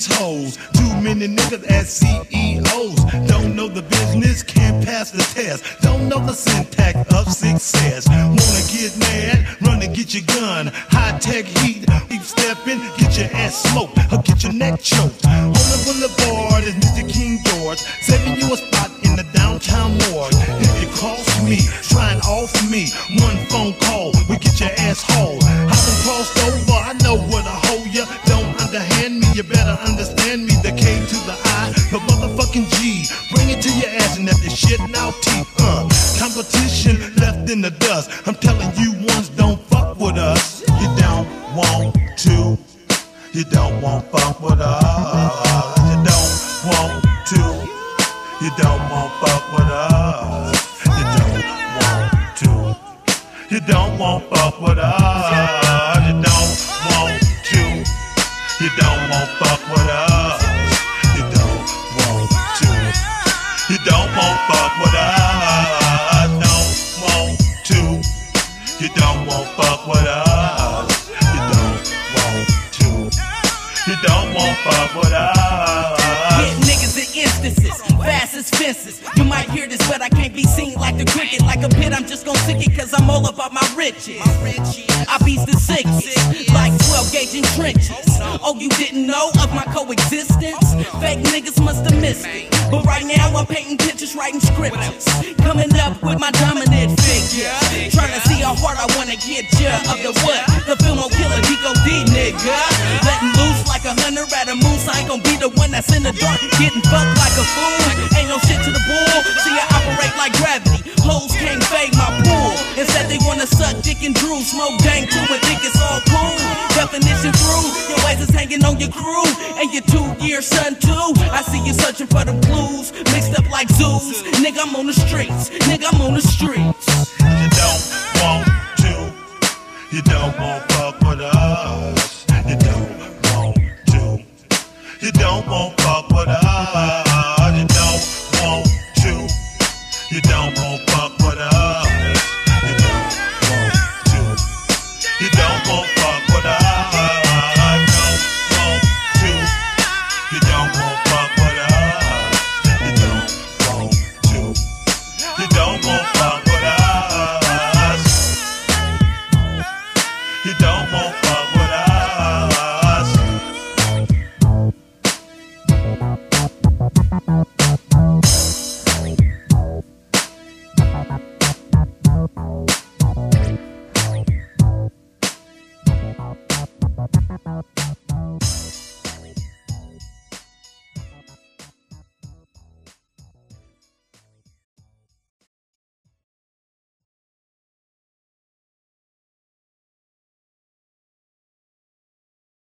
these hoes. Too many niggas as CEOs. Don't know the business, can't pass the test. Don't know the syntax of success. Wanna get mad? Run and get your gun. High tech heat, keep stepping, get your ass smoked or get your neck choked. On the boulevard is Mr. King George, saving you a spot in the downtown morgue. If you cross me, try and offer me one phone call, we get your ass hauled. I been crossed over, I know where to hold ya. Don't underhand me, you better understand me. The K to the I, the motherfucking G. Bring it to your ass and have this shit now teeth. Competition left in the dust. I'm telling you once, don't fuck with us. You don't want to. You don't want fuck with us. You don't want to. You don't want fuck with us. You don't want to. You don't want fuck with us. You don't want to. You don't want fuck with us. You don't want to. You don't want fuck with us. Don't want to. You don't want fuck with us. You don't want to. You don't want fuck with us. Hit niggas in instances, fast as fences. You might hear this, but I can't be seen like the cricket. Like a pit, I'm just gon' sick it, cause I'm all about my riches. I beats the sixes, like 12 gauge in trenches. Oh, you didn't know of my coexistence? Fake niggas must have missed it. But right now I'm painting pictures, writing scriptures. Coming up with my dominant figure. Trying to see how hard I wanna get ya. Of the what? The Filmo killer, Dico D, nigga. Letting loose like 100 at a moose. I ain't gon' be the one that's in the dark, getting fucked like a fool. Ain't no shit to the bull. See, I operate like gravity. Hoes can't fade my pool. Instead they wanna suck dick and drool. Smoke dank too and think it's all cool. Definition through, your ways is hanging on your crew. And your 2-year son too. I see you searching for the blues, mixed up like zoos. Nigga, I'm on the streets. Nigga, I'm on the streets. You don't want to. You don't want fuck with us. You don't want to. You don't want fuck with us. You don't want to. You don't want fuck with us. You don't want to. You don't want